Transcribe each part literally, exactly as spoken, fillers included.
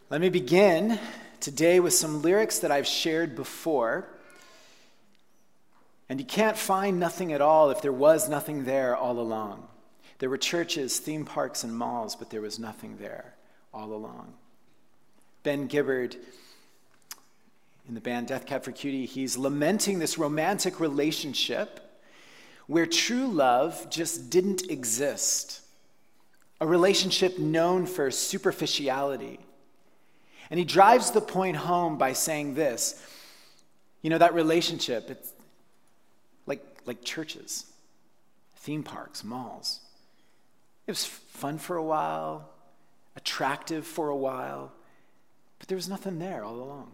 Let me begin today with some lyrics that I've shared before. And you can't find nothing at all if there was nothing there all along. There were churches, theme parks, and malls, but there was nothing there all along. Ben Gibbard, in the band Death Cab for Cutie, he's lamenting this romantic relationship where true love just didn't exist. A relationship known for superficiality. And he drives the point home by saying this, you know, that relationship, it's like, like churches, theme parks, malls. It was fun for a while, attractive for a while, but there was nothing there all along.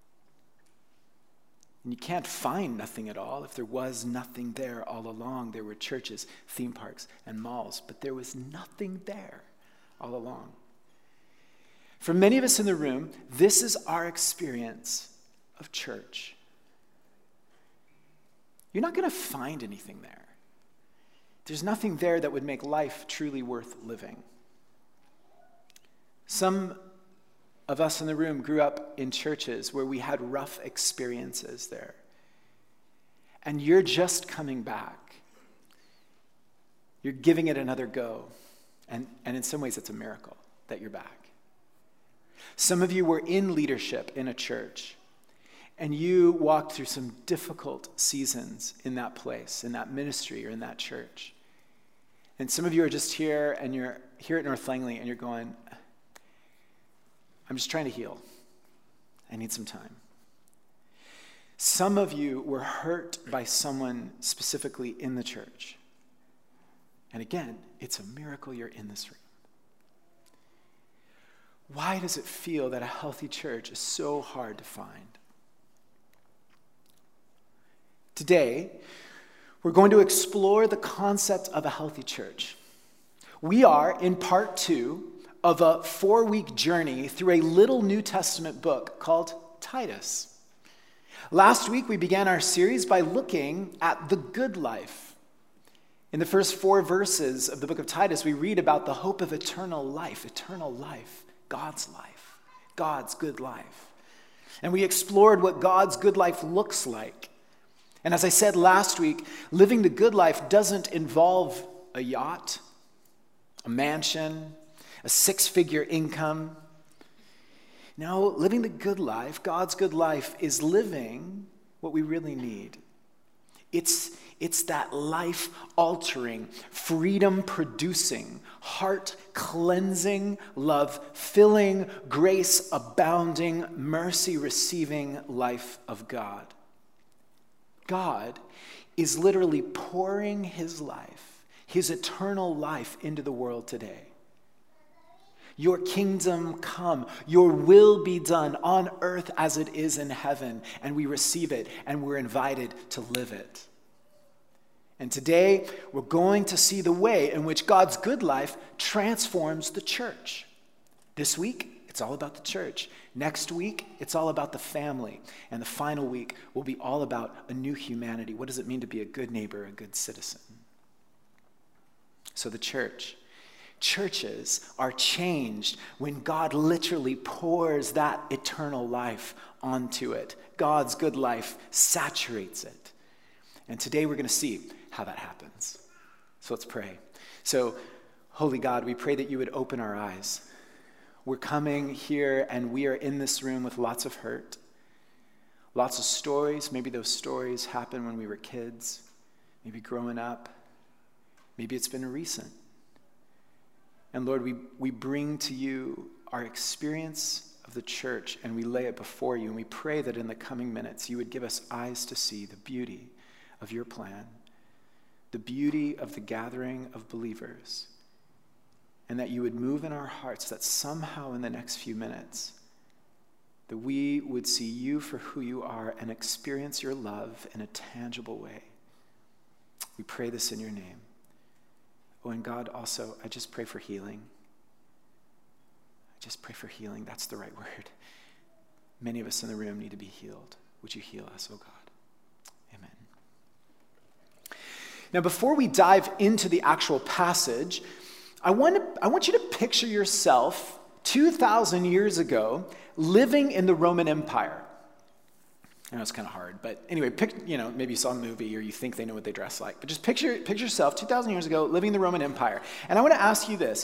And you can't find nothing at all if there was nothing there all along. There were churches, theme parks, and malls, but there was nothing there all along. For many of us in the room, this is our experience of church. You're not going to find anything there. There's nothing there that would make life truly worth living. Some of us in the room grew up in churches where we had rough experiences there. And you're just coming back. You're giving it another go. And, and in some ways, it's a miracle that you're back. Some of you were in leadership in a church, and you walked through some difficult seasons in that place, in that ministry, or in that church. And some of you are just here, and you're here at North Langley, and you're going, I'm just trying to heal. I need some time. Some of you were hurt by someone specifically in the church. And again, it's a miracle you're in this room. Why does it feel that a healthy church is so hard to find? Today, we're going to explore the concept of a healthy church. We are in part two of a four-week journey through a little New Testament book called Titus. Last week, we began our series by looking at the good life. In the first four verses of the book of Titus, we read about the hope of eternal life, eternal life. God's life, God's good life. And we explored what God's good life looks like. And as I said last week, living the good life doesn't involve a yacht, a mansion, a six-figure income. No, living the good life, God's good life, is living what we really need. It's, it's that life-altering, freedom-producing, heart-cleansing, love-filling, grace-abounding, mercy-receiving life of God. God is literally pouring his life, his eternal life into the world today. Your kingdom come, your will be done on earth as it is in heaven, and we receive it, and we're invited to live it. And today, we're going to see the way in which God's good life transforms the church. This week, it's all about the church. Next week, it's all about the family. And the final week will be all about a new humanity. What does it mean to be a good neighbor, a good citizen? So the church. Churches are changed when God literally pours that eternal life onto it. God's good life saturates it. And today we're going to see how that happens. So let's pray. So, Holy God, we pray that you would open our eyes. We're coming here and we are in this room with lots of hurt, lots of stories. Maybe those stories happened when we were kids, maybe growing up. Maybe it's been recent. And Lord, we, we bring to you our experience of the church and we lay it before you. And we pray that in the coming minutes you would give us eyes to see the beauty of your plan, the beauty of the gathering of believers, and that you would move in our hearts that somehow in the next few minutes that we would see you for who you are and experience your love in a tangible way. We pray this in your name. Oh, and God, also, I just pray for healing. I just pray for healing. That's the right word. Many of us in the room need to be healed. Would you heal us, oh God? Amen. Now, before we dive into the actual passage, I want to, I want you to picture yourself two thousand years ago, living in the Roman Empire. I know it's kind of hard, but anyway, pick, you know, maybe you saw a movie or you think they know what they dress like, but just picture, picture yourself two thousand years ago living in the Roman Empire. And I want to ask you this.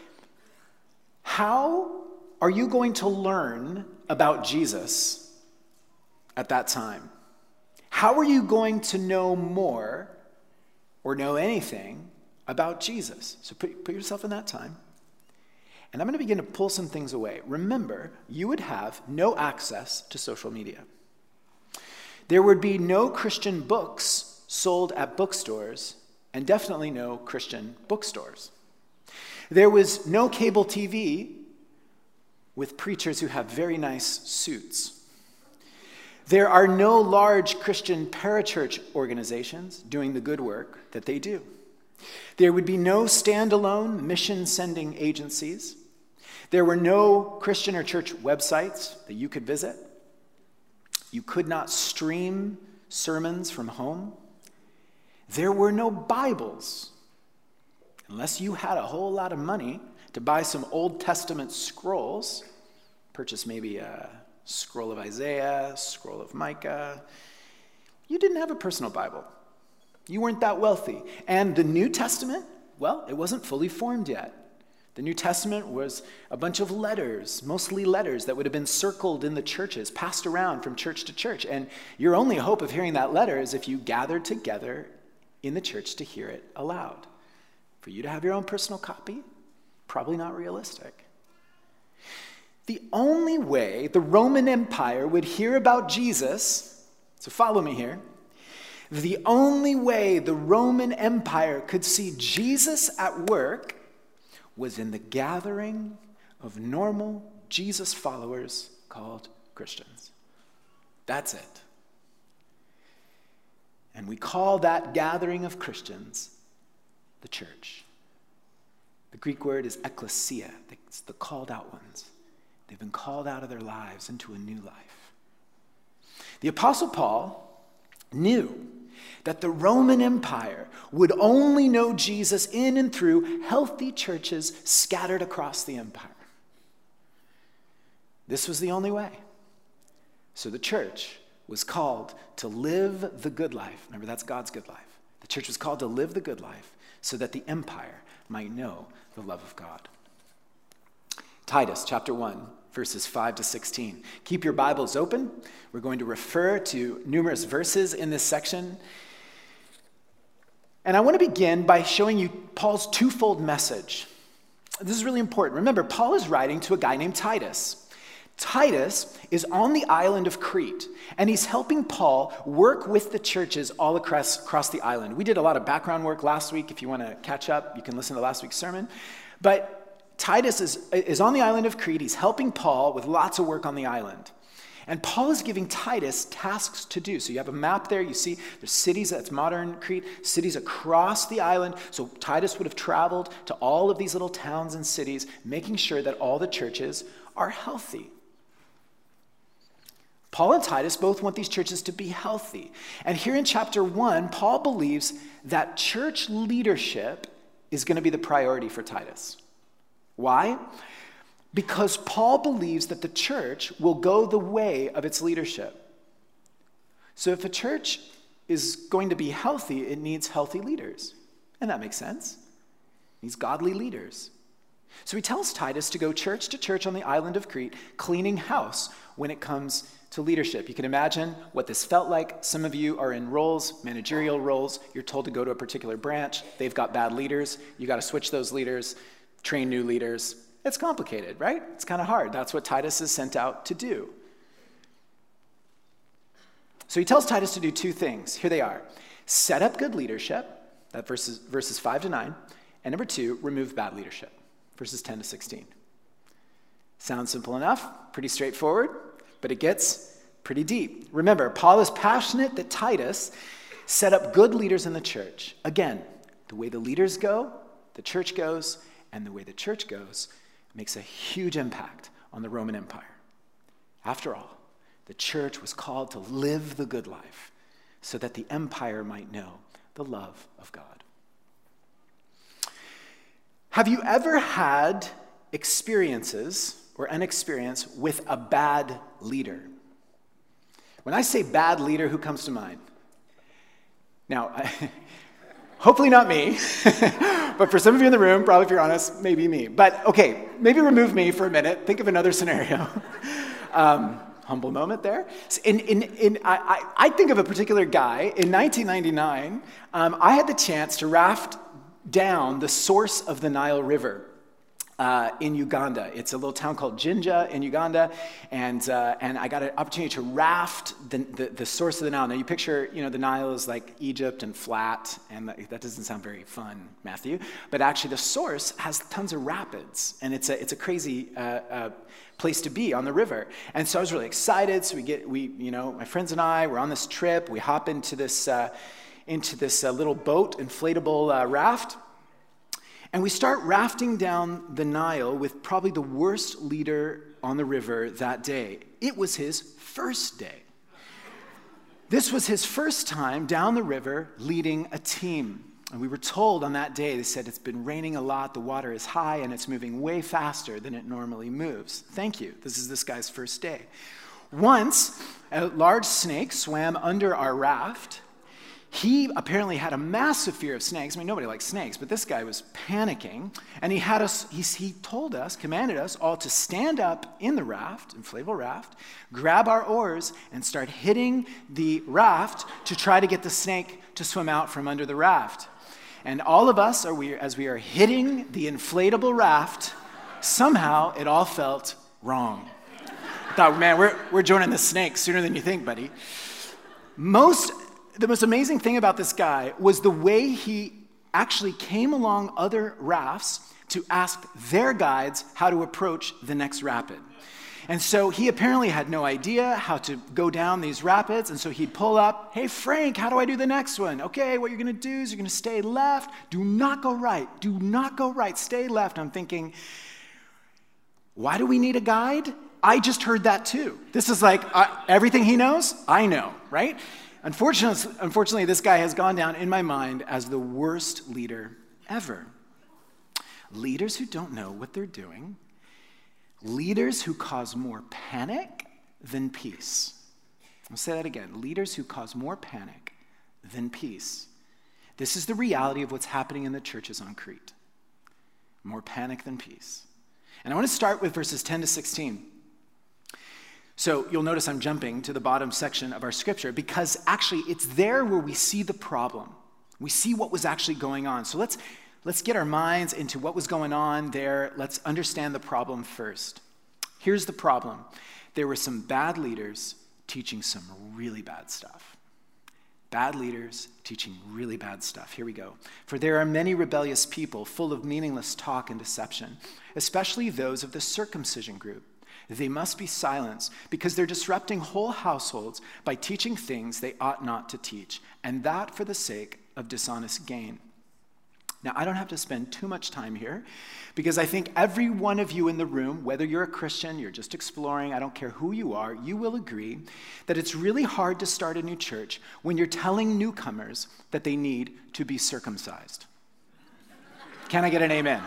How are you going to learn about Jesus at that time? How are you going to know more or know anything about Jesus? So put, put yourself in that time. And I'm going to begin to pull some things away. Remember, you would have no access to social media. There would be no Christian books sold at bookstores, and definitely no Christian bookstores. There was no cable T V with preachers who have very nice suits. There are no large Christian parachurch organizations doing the good work that they do. There would be no standalone mission-sending agencies. There were no Christian or church websites that you could visit. You could not stream sermons from home. There were no Bibles, unless you had a whole lot of money to buy some Old Testament scrolls, purchase maybe a scroll of Isaiah, scroll of Micah. You didn't have a personal Bible. You weren't that wealthy. And the New Testament, well, it wasn't fully formed yet. The New Testament was a bunch of letters, mostly letters that would have been circled in the churches, passed around from church to church. And your only hope of hearing that letter is if you gathered together in the church to hear it aloud. For you to have your own personal copy, probably not realistic. The only way the Roman Empire would hear about Jesus, so follow me here, the only way the Roman Empire could see Jesus at work was in the gathering of normal Jesus followers called Christians. That's it. And we call that gathering of Christians the church. The Greek word is ekklesia. It's the called out ones. They've been called out of their lives into a new life. The Apostle Paul knew that the Roman Empire would only know Jesus in and through healthy churches scattered across the empire. This was the only way. So the church was called to live the good life. Remember, that's God's good life. The church was called to live the good life so that the empire might know the love of God. Titus chapter one, verses five to sixteen. Keep your Bibles open. We're going to refer to numerous verses in this section. And I want to begin by showing you Paul's twofold message. This is really important. Remember, Paul is writing to a guy named Titus. Titus is on the island of Crete, and he's helping Paul work with the churches all across, across the island. We did a lot of background work last week. If you want to catch up, you can listen to last week's sermon. But Titus is, is on the island of Crete. He's helping Paul with lots of work on the island. And Paul is giving Titus tasks to do. So you have a map there. You see there's cities, that's modern Crete, cities across the island. So Titus would have traveled to all of these little towns and cities, making sure that all the churches are healthy. Paul and Titus both want these churches to be healthy. And here in chapter one, Paul believes that church leadership is going to be the priority for Titus. Why? Because Paul believes that the church will go the way of its leadership. So if a church is going to be healthy, it needs healthy leaders. And that makes sense. It needs godly leaders. So he tells Titus to go church to church on the island of Crete, cleaning house when it comes to leadership. You can imagine what this felt like. Some of you are in roles, managerial roles. You're told to go to a particular branch. They've got bad leaders. You got to switch those leaders, train new leaders. It's complicated, right? It's kind of hard. That's what Titus is sent out to do. So he tells Titus to do two things. Here they are. Set up good leadership, that verses, verses five to nine. And number two, remove bad leadership, verses ten to sixteen. Sounds simple enough, pretty straightforward, but it gets pretty deep. Remember, Paul is passionate that Titus set up good leaders in the church. Again, the way the leaders go, the church goes, and the way the church goes makes a huge impact on the Roman Empire. After all, the church was called to live the good life so that the empire might know the love of God. Have you ever had experiences or an experience with a bad leader. When I say bad leader, who comes to mind? Now, I, hopefully not me, but for some of you in the room, probably if you're honest, maybe me. But okay, maybe remove me for a minute. Think of another scenario. um, humble moment there. In, in, in, I, I, I think of a particular guy. In nineteen ninety-nine, um, I had the chance to raft down the source of the Nile River. Uh, in Uganda. It's a little town called Jinja in Uganda, and uh, and I got an opportunity to raft the, the, the source of the Nile. Now you picture, you know, the Nile is like Egypt and flat, and that doesn't sound very fun, Matthew, but actually the source has tons of rapids, and it's a it's a crazy uh, uh, place to be on the river. And so I was really excited. So we get we you know my friends and I were on this trip. We hop into this uh, into this uh, little boat, inflatable uh, raft. And we start rafting down the Nile with probably the worst leader on the river that day. It was his first day. This was his first time down the river leading a team. And we were told on that day, they said, it's been raining a lot, the water is high, and it's moving way faster than it normally moves. Thank you. This is this guy's first day. Once, a large snake swam under our raft. He apparently had a massive fear of snakes. I mean, nobody likes snakes, but this guy was panicking. And he had us, he, he told us, commanded us all to stand up in the raft, inflatable raft, grab our oars, and start hitting the raft to try to get the snake to swim out from under the raft. And all of us, are we, as we are hitting the inflatable raft, somehow it all felt wrong. I thought, man, we're, we're joining the snake sooner than you think, buddy. Most... The most amazing thing about this guy was the way he actually came along other rafts to ask their guides how to approach the next rapid. And so he apparently had no idea how to go down these rapids, and so he'd pull up, hey, Frank, how do I do the next one? Okay, what you're going to do is you're going to stay left. Do not go right. Do not go right. Stay left. I'm thinking, why do we need a guide? I just heard that too. This is like uh, everything he knows, I know, right? Unfortunately, unfortunately, this guy has gone down in my mind as the worst leader ever. Leaders who don't know what they're doing. Leaders who cause more panic than peace. I'll say that again. Leaders who cause more panic than peace. This is the reality of what's happening in the churches on Crete. More panic than peace. And I want to start with verses ten to sixteen. So you'll notice I'm jumping to the bottom section of our scripture because actually it's there where we see the problem. We see what was actually going on. So let's let's get our minds into what was going on there. Let's understand the problem first. Here's the problem. There were some bad leaders teaching some really bad stuff. Bad leaders teaching really bad stuff. Here we go. For there are many rebellious people full of meaningless talk and deception, especially those of the circumcision group. They must be silenced because they're disrupting whole households by teaching things they ought not to teach, and that for the sake of dishonest gain. Now, I don't have to spend too much time here because I think every one of you in the room, whether you're a Christian, you're just exploring, I don't care who you are, you will agree that it's really hard to start a new church when you're telling newcomers that they need to be circumcised. Can I get an amen?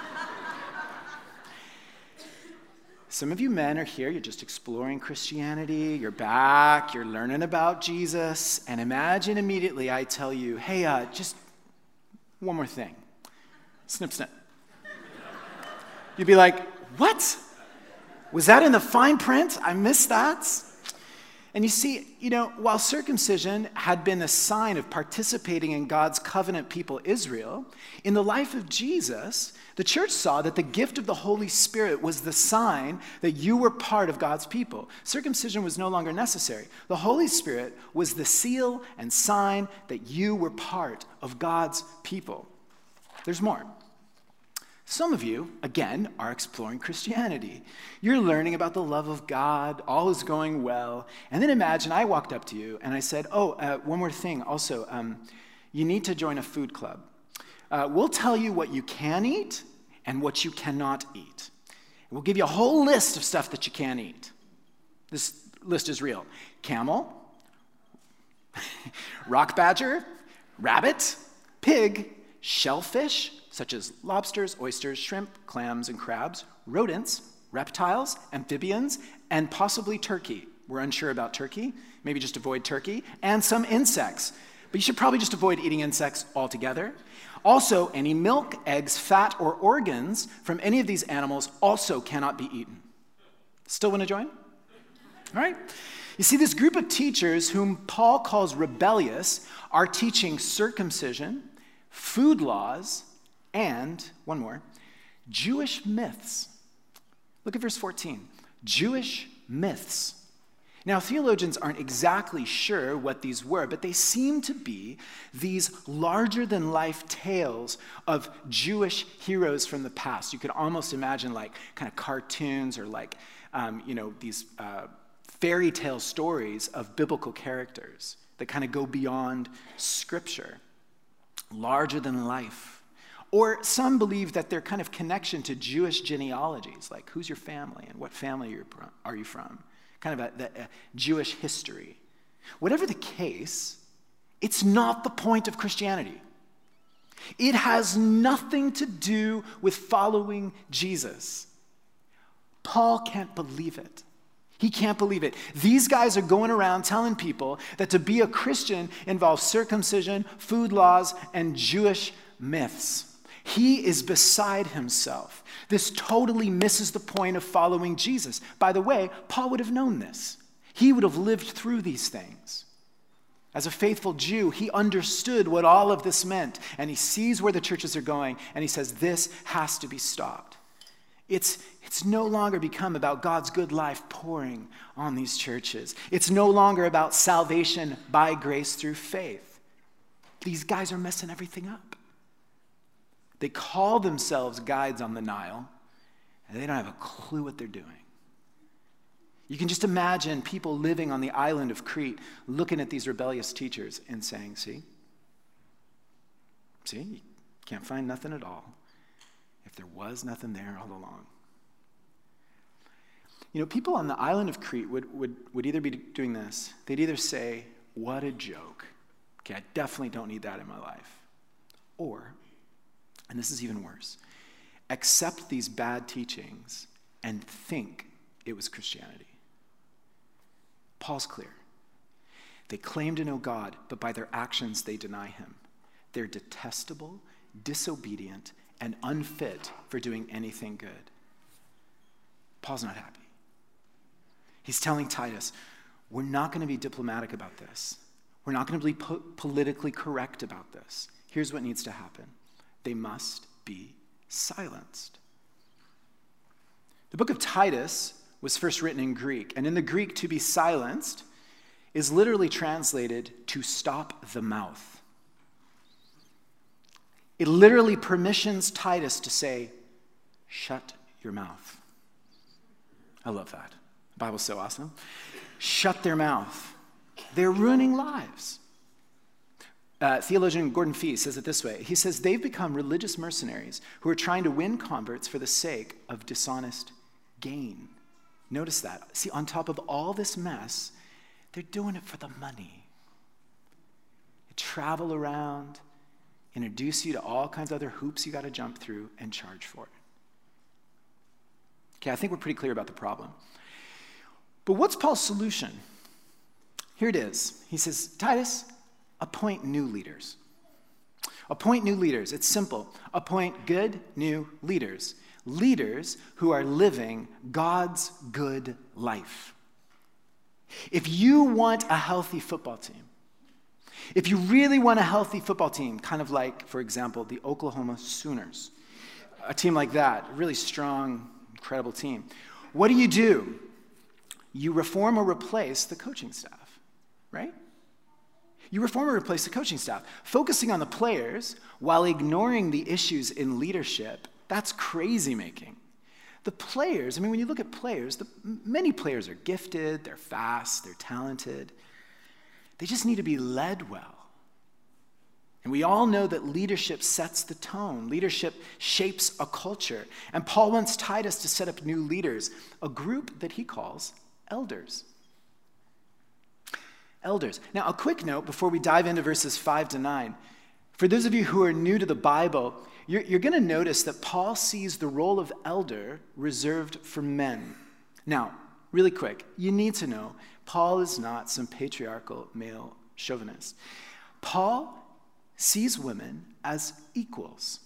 Some of you men are here, you're just exploring Christianity, you're back, you're learning about Jesus, and imagine immediately I tell you, hey, uh, just one more thing. Snip, snip. You'd be like, what? Was that in the fine print? I missed that. And you see, you know, while circumcision had been a sign of participating in God's covenant people Israel, in the life of Jesus, the church saw that the gift of the Holy Spirit was the sign that you were part of God's people. Circumcision was no longer necessary. The Holy Spirit was the seal and sign that you were part of God's people. There's more. Some of you, again, are exploring Christianity. You're learning about the love of God, all is going well. And then imagine I walked up to you and I said, oh, uh, one more thing. Also, um, you need to join a food club. Uh, we'll tell you what you can eat and what you cannot eat. We'll give you a whole list of stuff that you can't eat. This list is real. Camel, rock badger, rabbit, pig, shellfish, such as lobsters, oysters, shrimp, clams, and crabs, rodents, reptiles, amphibians, and possibly turkey. We're unsure about turkey. Maybe just avoid turkey. And some insects. But you should probably just avoid eating insects altogether. Also, any milk, eggs, fat, or organs from any of these animals also cannot be eaten. Still want to join? All right. You see, this group of teachers, whom Paul calls rebellious, are teaching circumcision, food laws, and, one more, Jewish myths. Look at verse fourteen. Jewish myths. Now, theologians aren't exactly sure what these were, but they seem to be these larger-than-life tales of Jewish heroes from the past. You could almost imagine like kind of cartoons or like, um, you know, these uh, fairy tale stories of biblical characters that kind of go beyond Scripture. Larger than life. Or some believe that they're kind of connection to Jewish genealogies, like who's your family and what family you're, are you from? Kind of a, a, a Jewish history. Whatever the case, it's not the point of Christianity. It has nothing to do with following Jesus. Paul can't believe it. He can't believe it. These guys are going around telling people that to be a Christian involves circumcision, food laws, and Jewish myths. He is beside himself. This totally misses the point of following Jesus. By the way, Paul would have known this. He would have lived through these things. As a faithful Jew, he understood what all of this meant, and he sees where the churches are going, and he says, this has to be stopped. It's, it's no longer become about God's good life pouring on these churches. It's no longer about salvation by grace through faith. These guys are messing everything up. They call themselves guides on the Nile, and they don't have a clue what they're doing. You can just imagine people living on the island of Crete looking at these rebellious teachers and saying, see? See, you can't find nothing at all. If there was nothing there all along. You know, people on the island of Crete would, would, would either be doing this. They'd either say, what a joke. Okay, I definitely don't need that in my life. Or, and this is even worse, accept these bad teachings and think it was Christianity. Paul's clear. They claim to know God, but by their actions they deny him. They're detestable, disobedient, and unfit for doing anything good. Paul's not happy. He's telling Titus, we're not going to be diplomatic about this. We're not going to be po- politically correct about this. Here's what needs to happen. They must be silenced. The book of Titus was first written in Greek, and in the Greek, to be silenced is literally translated to stop the mouth. It literally permissions Titus to say, shut your mouth. I love that. The Bible's so awesome. Shut their mouth. They're ruining lives. Uh, theologian Gordon Fee says it this way. He says, they've become religious mercenaries who are trying to win converts for the sake of dishonest gain. Notice that. See, on top of all this mess, they're doing it for the money. They travel around, introduce you to all kinds of other hoops you got to jump through and charge for it. Okay, I think we're pretty clear about the problem. But what's Paul's solution? Here it is. He says, Titus, appoint new leaders. Appoint new leaders. It's simple. Appoint good new leaders. Leaders who are living God's good life. If you want a healthy football team, if you really want a healthy football team, kind of like, for example, the Oklahoma Sooners, a team like that, a really strong, incredible team, what do you do? You reform or replace the coaching staff, right? You reform or replace the coaching staff. Focusing on the players while ignoring the issues in leadership, that's crazy making. The players, I mean, when you look at players, the, many players are gifted, they're fast, they're talented. They just need to be led well. And we all know that leadership sets the tone. Leadership shapes a culture. And Paul wants Titus to set up new leaders, a group that he calls elders. Elders. Now, a quick note before we dive into verses five to nine. For those of you who are new to the Bible, you're, you're going to notice that Paul sees the role of elder reserved for men. Now, really quick, you need to know, Paul is not some patriarchal male chauvinist. Paul sees women as equals.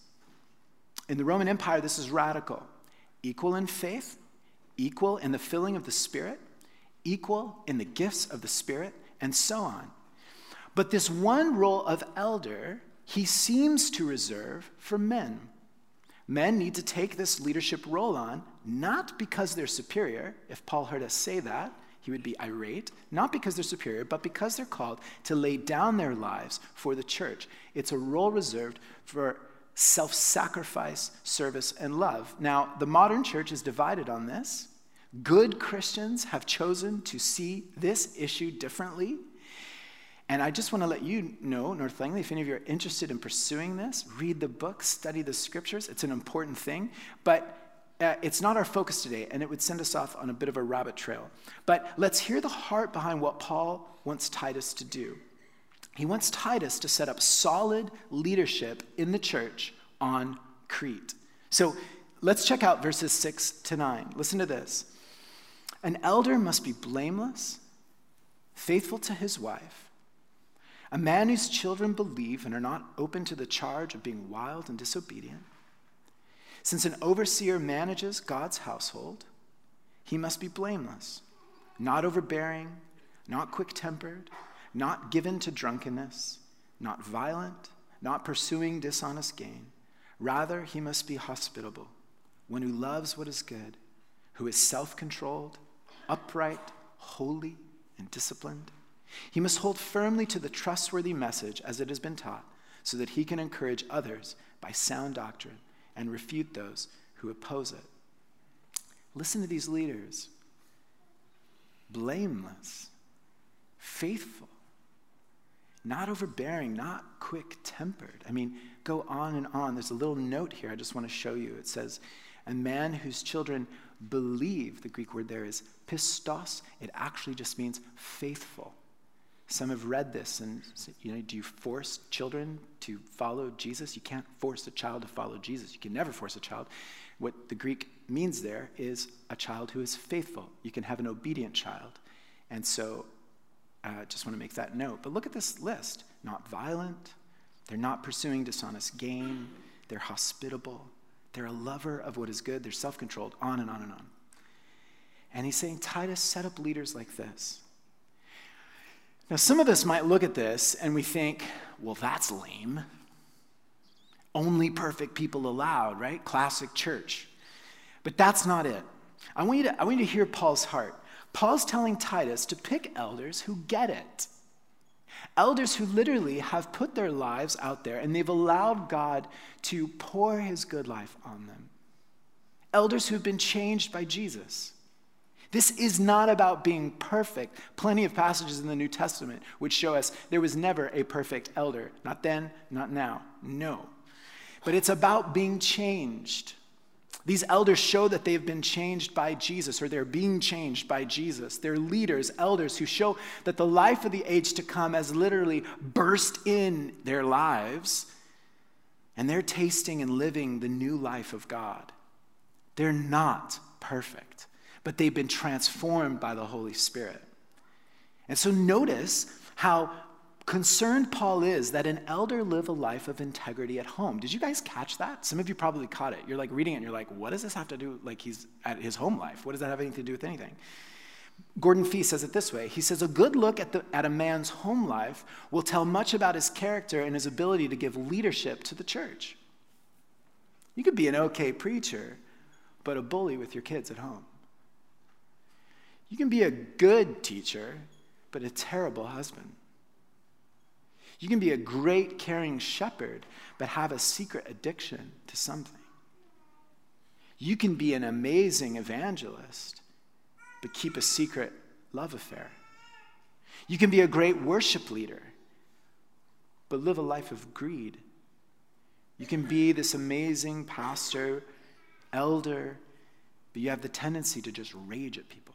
In the Roman Empire, this is radical. Equal in faith, equal in the filling of the Spirit, equal in the gifts of the Spirit, and so on. But this one role of elder, he seems to reserve for men. Men need to take this leadership role on, not because they're superior. If Paul heard us say that, he would be irate. Not because they're superior, but because they're called to lay down their lives for the church. It's a role reserved for self-sacrifice, service, and love. Now, the modern church is divided on this. Good Christians have chosen to see this issue differently. And I just want to let you know, North Langley, if any of you are interested in pursuing this, read the book, study the scriptures. It's an important thing. But uh, it's not our focus today, and it would send us off on a bit of a rabbit trail. But let's hear the heart behind what Paul wants Titus to do. He wants Titus to set up solid leadership in the church on Crete. So let's check out verses six to nine. Listen to this. An elder must be blameless, faithful to his wife, a man whose children believe and are not open to the charge of being wild and disobedient. Since an overseer manages God's household, he must be blameless, not overbearing, not quick-tempered, not given to drunkenness, not violent, not pursuing dishonest gain. Rather, he must be hospitable, one who loves what is good, who is self-controlled, upright, holy, and disciplined. He must hold firmly to the trustworthy message as it has been taught, so that he can encourage others by sound doctrine and refute those who oppose it. Listen to these leaders. Blameless, faithful, not overbearing, not quick-tempered. I mean, go on and on. There's a little note here I just want to show you. It says, a man whose children believe. The Greek word there is pistos. It actually just means faithful. Some have read this and, you know, do you force children to follow Jesus? You can't force a child to follow Jesus. You can never force a child. What the Greek means there is a child who is faithful. You can have an obedient child. And so I uh, just want to make that note. But look at this list. Not violent. They're not pursuing dishonest gain. They're hospitable. They're a lover of what is good. They're self-controlled, on and on and on. And he's saying, Titus, set up leaders like this. Now, some of us might look at this and we think, well, that's lame. Only perfect people allowed, right? Classic church. But that's not it. I want you to, I want you to hear Paul's heart. Paul's telling Titus to pick elders who get it. Elders who literally have put their lives out there and they've allowed God to pour his good life on them. Elders who've been changed by Jesus. This is not about being perfect. Plenty of passages in the New Testament which show us there was never a perfect elder. Not then, not now. No. But it's about being changed. These elders show that they've been changed by Jesus, or they're being changed by Jesus. They're leaders, elders who show that the life of the age to come has literally burst in their lives, and they're tasting and living the new life of God. They're not perfect, but they've been transformed by the Holy Spirit. And so notice how concerned Paul is that an elder live a life of integrity at home. Did you guys catch that? Some of you probably caught it. You're like reading it and you're like, what does this have to do, like he's at his home life? What does that have anything to do with anything? Gordon Fee says it this way. He says, a good look at, the, at a man's home life will tell much about his character and his ability to give leadership to the church. You could be an okay preacher, but a bully with your kids at home. You can be a good teacher, but a terrible husband. You can be a great caring shepherd, but have a secret addiction to something. You can be an amazing evangelist, but keep a secret love affair. You can be a great worship leader, but live a life of greed. You can be this amazing pastor, elder, but you have the tendency to just rage at people.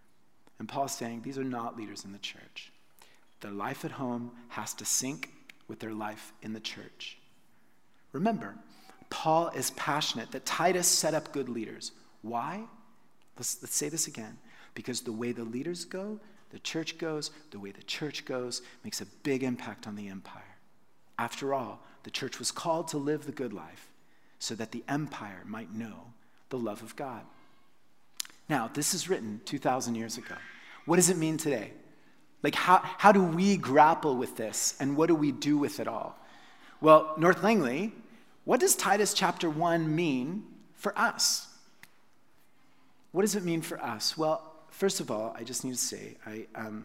And Paul's saying these are not leaders in the church. Their life at home has to sync with their life in the church. Remember, Paul is passionate that Titus set up good leaders. Why? Let's, let's say this again. Because the way the leaders go, the church goes, the way the church goes makes a big impact on the empire. After all, the church was called to live the good life so that the empire might know the love of God. Now, this is written two thousand years ago. What does it mean today? Like, how, how do we grapple with this, and what do we do with it all? Well, North Langley, what does Titus chapter one mean for us? What does it mean for us? Well, first of all, I just need to say, I, um,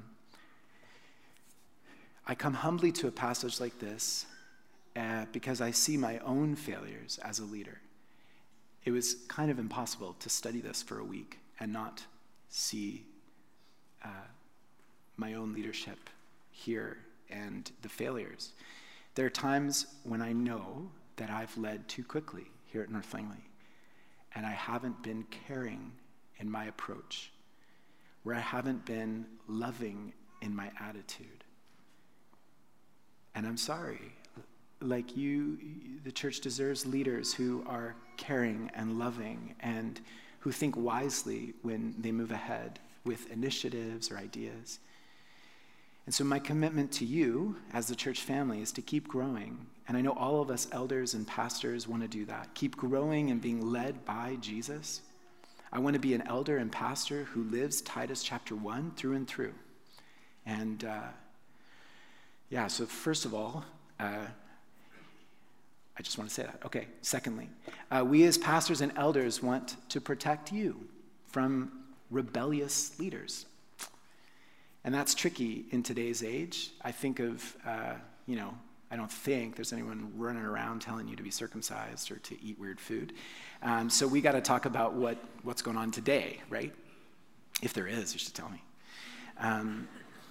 I come humbly to a passage like this uh, because I see my own failures as a leader. It was kind of impossible to study this for a week and not see uh, my own leadership here and the failures. There are times when I know that I've led too quickly here at North Langley, and I haven't been caring in my approach, where I haven't been loving in my attitude. And I'm sorry. Like you, the church deserves leaders who are caring and loving and who think wisely when they move ahead with initiatives or ideas. And so my commitment to you as the church family is to keep growing. And I know all of us elders and pastors want to do that. Keep growing and being led by Jesus. I want to be an elder and pastor who lives Titus chapter one through and through. And uh, yeah, so first of all, uh, I just want to say that. Okay, secondly, uh, we as pastors and elders want to protect you from rebellious leaders. And that's tricky in today's age. I think of, uh, you know, I don't think there's anyone running around telling you to be circumcised or to eat weird food. Um, so we got to talk about what, what's going on today, right? If there is, you should tell me. Um,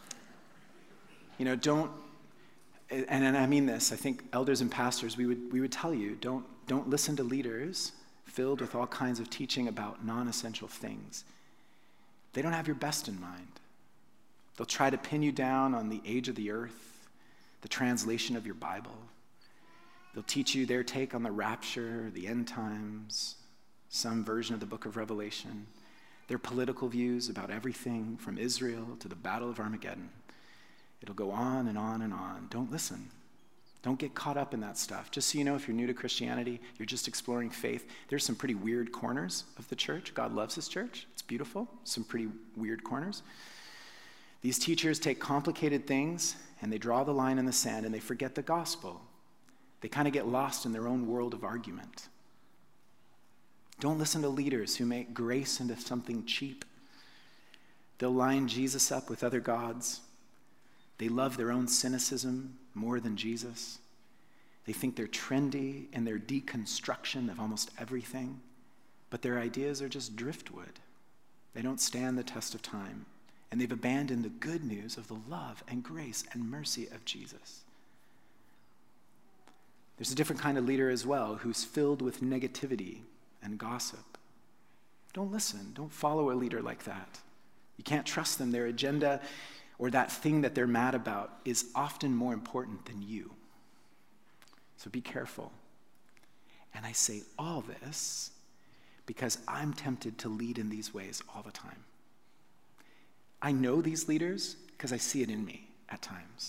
you know, don't, and, and I mean this, I think elders and pastors, we would we would tell you, don't don't listen to leaders filled with all kinds of teaching about non-essential things. They don't have your best in mind. They'll try to pin you down on the age of the earth, the translation of your Bible. They'll teach you their take on the rapture, the end times, some version of the book of Revelation, their political views about everything from Israel to the Battle of Armageddon. It'll go on and on and on. Don't listen. Don't get caught up in that stuff. Just so you know, if you're new to Christianity, you're just exploring faith, there's some pretty weird corners of the church. God loves his church. It's beautiful. Some pretty weird corners. These teachers take complicated things and they draw the line in the sand and they forget the gospel. They kind of get lost in their own world of argument. Don't listen to leaders who make grace into something cheap. They'll line Jesus up with other gods. They love their own cynicism more than Jesus. They think they're trendy in their deconstruction of almost everything, but their ideas are just driftwood. They don't stand the test of time, and they've abandoned the good news of the love and grace and mercy of Jesus. There's a different kind of leader as well who's filled with negativity and gossip. Don't listen. Don't follow a leader like that. You can't trust them. Their agenda or that thing that they're mad about is often more important than you. So be careful. And I say all this because I'm tempted to lead in these ways all the time. I know these leaders because I see it in me at times.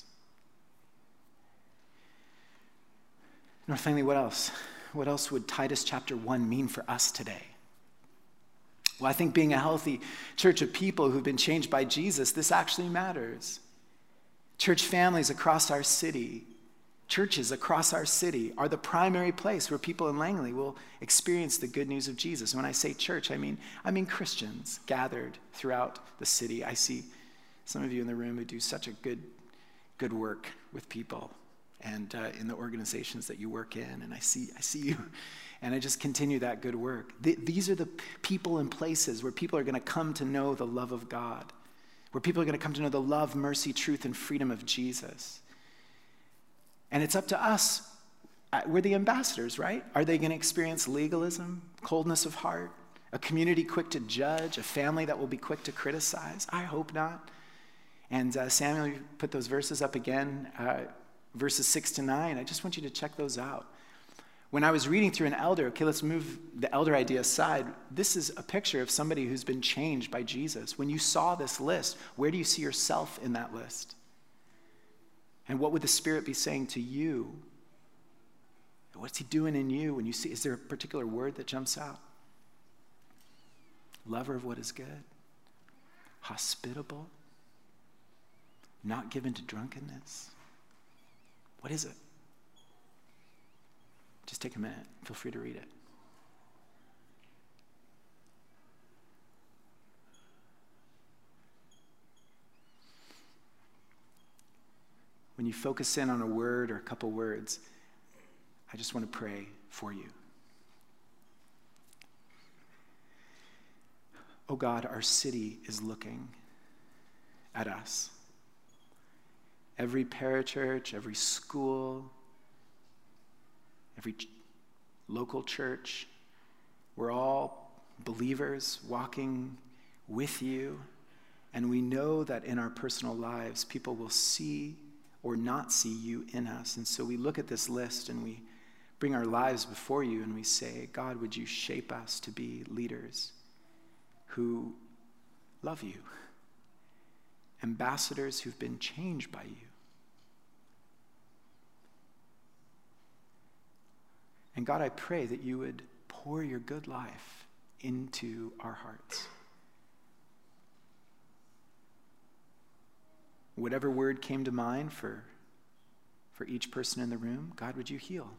North Langley, what else? What else would Titus chapter one mean for us today? Well, I think being a healthy church of people who've been changed by Jesus, this actually matters. Church families across our city, churches across our city are the primary place where people in Langley will experience the good news of Jesus. When I say church, I mean I mean Christians gathered throughout the city. I see some of you in the room who do such a good, good work with people and uh, in the organizations that you work in, and I see I see you. And I just continue that good work. Th- these are the p- people and places where people are going to come to know the love of God, where people are going to come to know the love, mercy, truth, and freedom of Jesus. And it's up to us. We're the ambassadors, right? Are they going to experience legalism, coldness of heart, a community quick to judge, a family that will be quick to criticize? I hope not. And uh, Samuel, you put those verses up again. Uh, verses six to nine. I just want you to check those out. When I was reading through an elder, okay, let's move the elder idea aside. This is a picture of somebody who's been changed by Jesus. When you saw this list, where do you see yourself in that list? And what would the Spirit be saying to you? What's he doing in you when you see? Is there a particular word that jumps out? Lover of what is good, hospitable, not given to drunkenness. What is it? Just take a minute. Feel free to read it. When you focus in on a word or a couple words, I just want to pray for you. Oh God, our city is looking at us. Every parachurch, every school, every ch- local church, we're all believers walking with you, and we know that in our personal lives, people will see or not see you in us. And so we look at this list and we bring our lives before you and we say, God, would you shape us to be leaders who love you, ambassadors who've been changed by you. And God, I pray that you would pour your good life into our hearts. Whatever word came to mind for, for each person in the room, God, would you heal?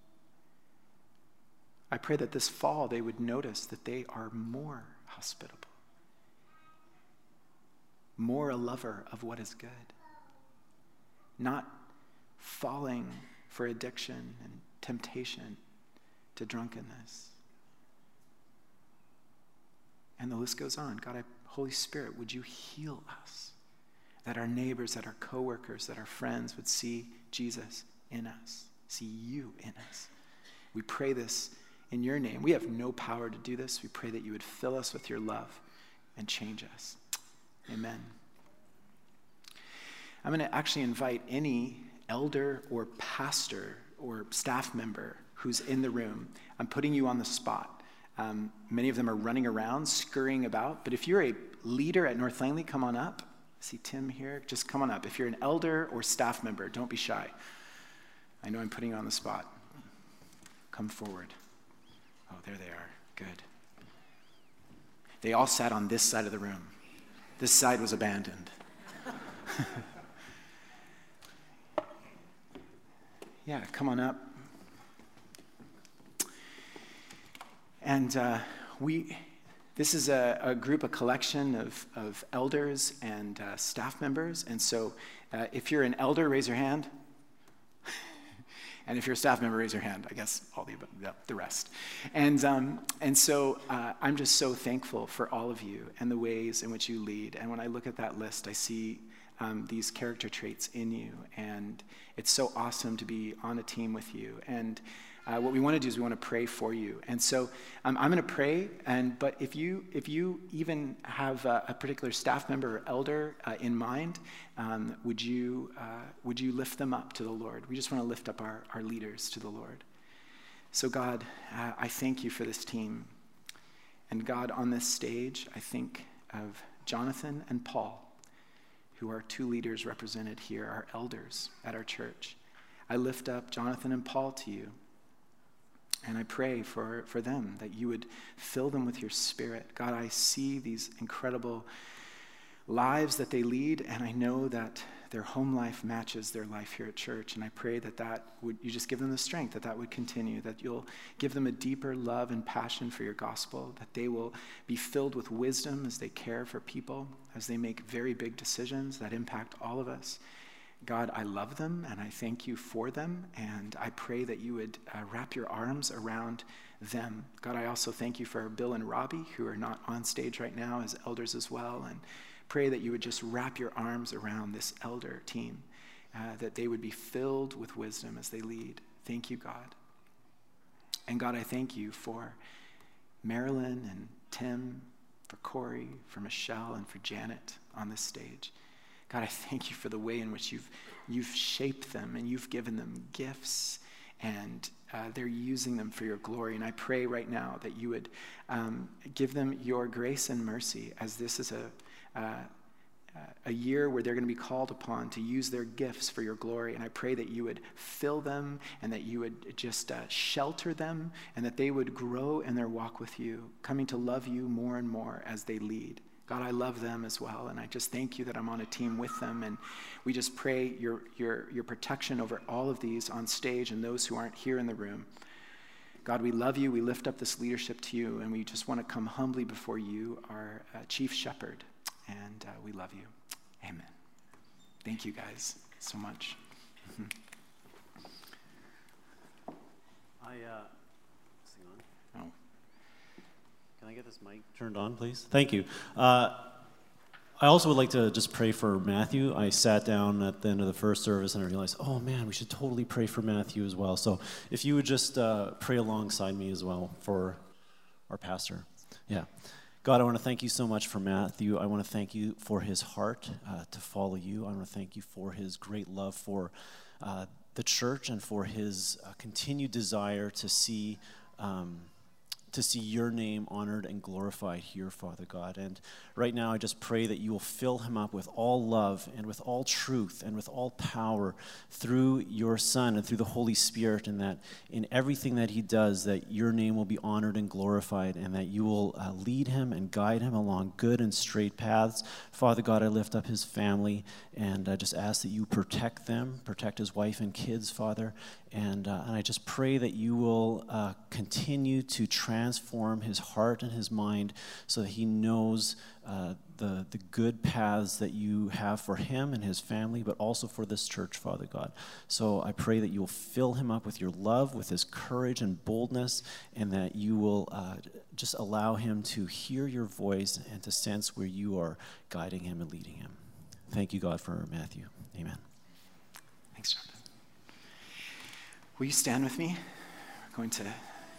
I pray that this fall they would notice that they are more hospitable, more a lover of what is good, not falling for addiction and temptation to drunkenness. And the list goes on. God, I, Holy Spirit, would you heal us? That our neighbors, that our coworkers, that our friends would see Jesus in us, see you in us. We pray this in your name. We have no power to do this. We pray that you would fill us with your love and change us. Amen. I'm going to actually invite any elder or pastor or staff member who's in the room. I'm putting you on the spot. Um, many of them are running around, scurrying about. But if you're a leader at North Langley, come on up. I see Tim here. Just come on up. If you're an elder or staff member, don't be shy. I know I'm putting you on the spot. Come forward. Oh, there they are. Good. They all sat on this side of the room. This side was abandoned. Yeah, come on up. And uh, we, this is a, a group, a collection of, of elders and uh, staff members. And so uh, if you're an elder, raise your hand. And if you're a staff member, raise your hand. I guess all the, the rest. And, um, and so uh, I'm just so thankful for all of you and the ways in which you lead. And when I look at that list, I see um, these character traits in you. And it's so awesome to be on a team with you. And Uh, what we want to do is we want to pray for you. And so um, I'm going to pray, and but if you if you even have a, a particular staff member or elder uh, in mind, um, would you uh, would you lift them up to the Lord? We just want to lift up our, our leaders to the Lord. So God, uh, I thank you for this team. And God, on this stage, I think of Jonathan and Paul, who are two leaders represented here, our elders at our church. I lift up Jonathan and Paul to you. And I pray for, for them, that you would fill them with your Spirit. God, I see these incredible lives that they lead, and I know that their home life matches their life here at church. And I pray that that would, you just give them the strength, that that would continue, that you'll give them a deeper love and passion for your gospel, that they will be filled with wisdom as they care for people, as they make very big decisions that impact all of us. God, I love them, and I thank you for them, and I pray that you would uh, wrap your arms around them. God, I also thank you for Bill and Robbie, who are not on stage right now as elders as well, and pray that you would just wrap your arms around this elder team, uh, that they would be filled with wisdom as they lead. Thank you, God. And God, I thank you for Marilyn and Tim, for Corey, for Michelle, and for Janet on this stage. God, I thank you for the way in which you've, you've shaped them and you've given them gifts, and uh, they're using them for your glory. And I pray right now that you would um, give them your grace and mercy, as this is a, uh, a year where they're going to be called upon to use their gifts for your glory. And I pray that you would fill them and that you would just uh, shelter them, and that they would grow in their walk with you, coming to love you more and more as they lead. God, I love them as well, and I just thank you that I'm on a team with them, and we just pray your, your, your protection over all of these on stage and those who aren't here in the room. God, we love you. We lift up this leadership to you, and we just want to come humbly before you, our uh, chief shepherd, and uh, we love you. Amen. Thank you guys so much. Mm-hmm. I, uh, hang on. Oh. Can I get this mic turned on, please? Thank you. Uh, I also would like to just pray for Matthew. I sat down at the end of the first service and I realized, oh man, we should totally pray for Matthew as well. So if you would just uh, pray alongside me as well for our pastor. Yeah. God, I want to thank you so much for Matthew. I want to thank you for his heart uh, to follow you. I want to thank you for his great love for uh, the church and for his uh, continued desire to see um, to see your name honored and glorified here, Father God. And right now, I just pray that you will fill him up with all love and with all truth and with all power through your Son and through the Holy Spirit, and that in everything that he does, that your name will be honored and glorified, and that you will uh, lead him and guide him along good and straight paths. Father God, I lift up his family, and I just ask that you protect them, protect his wife and kids, Father, and, uh, and I just pray that you will uh, continue to transform his heart and his mind so that he knows uh, the, the good paths that you have for him and his family, but also for this church, Father God. So I pray that you will fill him up with your love, with his courage and boldness, and that you will uh, just allow him to hear your voice and to sense where you are guiding him and leading him. Thank you, God, for Matthew. Amen. Thanks, Jonathan. Will you stand with me? We're going to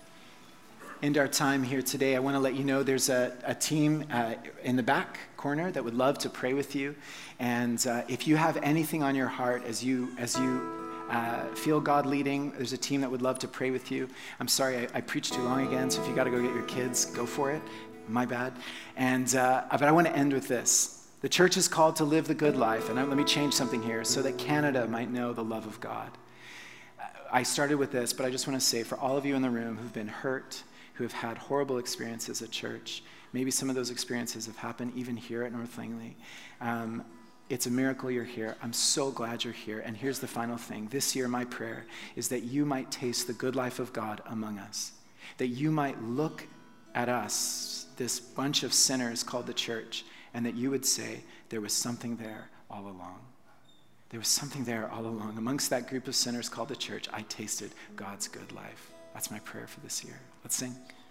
end our time here today. I want to let you know there's a, a team uh, in the back corner that would love to pray with you. And uh, if you have anything on your heart as you as you uh, feel God leading, there's a team that would love to pray with you. I'm sorry, I, I preached too long again, so if you got to go get your kids, go for it. My bad. And uh, but I want to end with this. The church is called to live the good life. And I, let me change something here so that Canada might know the love of God. I started with this, but I just want to say for all of you in the room who've been hurt, who have had horrible experiences at church, maybe some of those experiences have happened even here at North Langley. Um, it's a miracle you're here. I'm so glad you're here. And here's the final thing. This year, my prayer is that you might taste the good life of God among us, that you might look at us, this bunch of sinners called the church, and that you would say, there was something there all along. There was something there all along. Amongst that group of sinners called the church, I tasted God's good life. That's my prayer for this year. Let's sing.